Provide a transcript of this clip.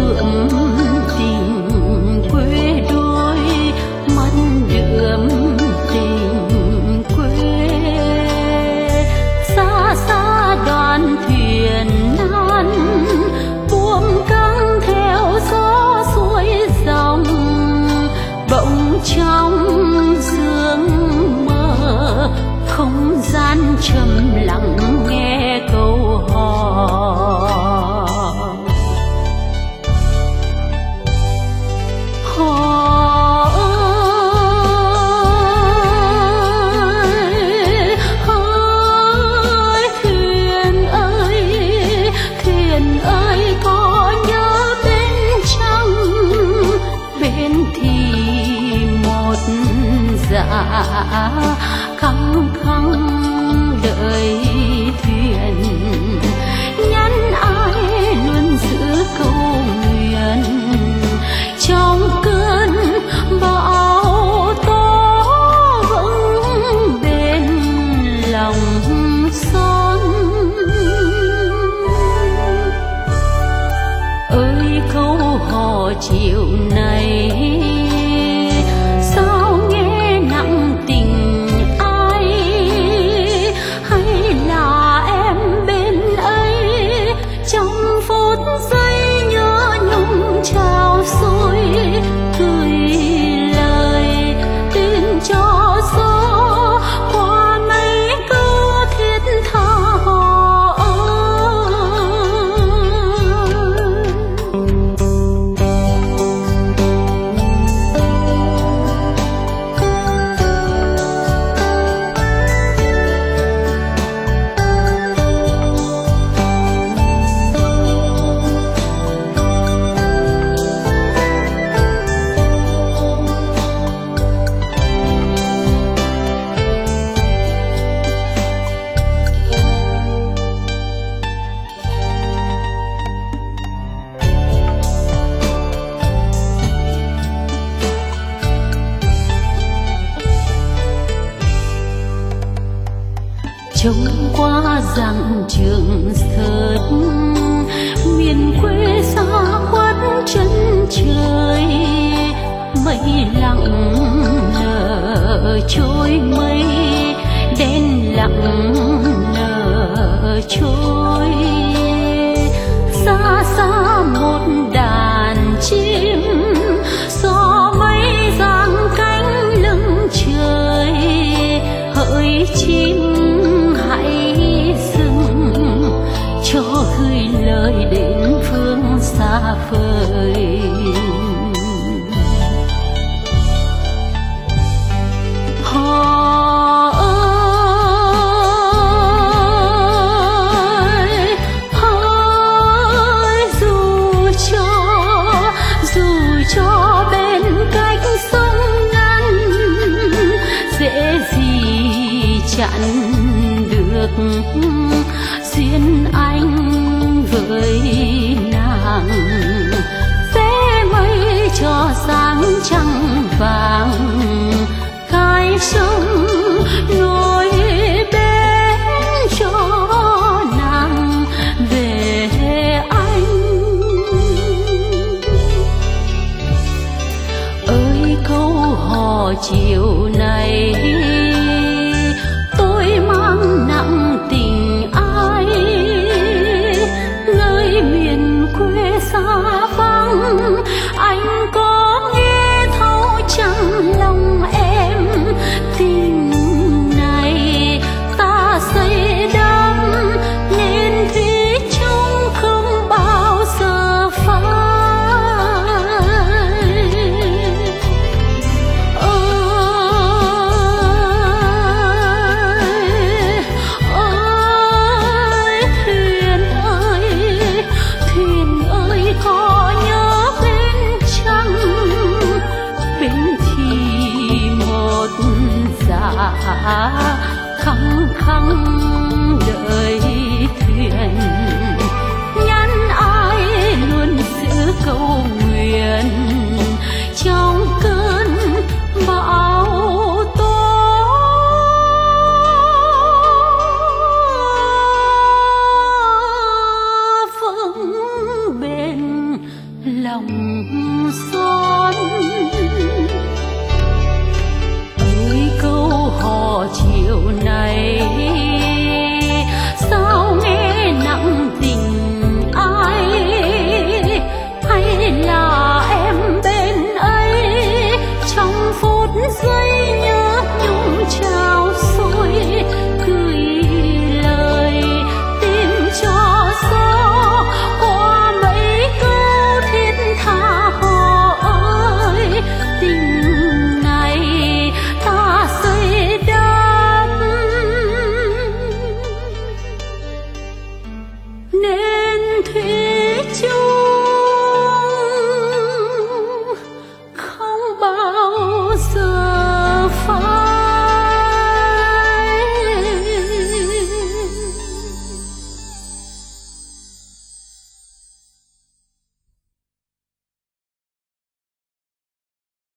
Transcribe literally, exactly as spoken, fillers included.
ươm tình quê đôi mắt đượm tình quê. Xa xa đoàn thuyền nan buông căng theo gió suối dòng, bỗng trong sương mơ không gian trầm lặng nghe câu hò. Hò ơi, ơi thuyền ơi, thuyền ơi có nhớ bên trăng, bên thì một dạ khăng khăng đợi thuyền, nhắn ai luôn giữ câu nguyện trong cơn bão tố vững bên lòng son. Ơi câu hò chiều này sao nghe nặng tình ai, hay là em bên ấy trong phút giây nhớ nhung trào sôi, gửi lời tin cho gió qua mấy câu thiết tha hò ơi. Trông qua dặm Trường Sơn, miền quê xa khuất chân trời, mây lặng lờ trôi mây, đen lặng lờ trôi. Xa xa một đàn chim gió mây giang cánh lưng trời, hỡi chim hãy dừng cho gửi lời đến phương xa vời. Hò ơi, ơi dù cho dù cho bên cách sông ngăn, dễ gì chặn được duyên anh với nàng. Vé mây cho sáng trăng vàng, cái sông nối bên cho nàng về anh. Ơi câu hò chiều này tôi mang nặng tình ai, nơi miền quê xa vắng anh có nghe thấu chẳng lòng em. Tình này ta say đắm nên thủy chung không bao giờ phai. Ơi, ơi thuyền ơi, thuyền ơi có nhớ bên trăng, bên thì một dạ khăng khăng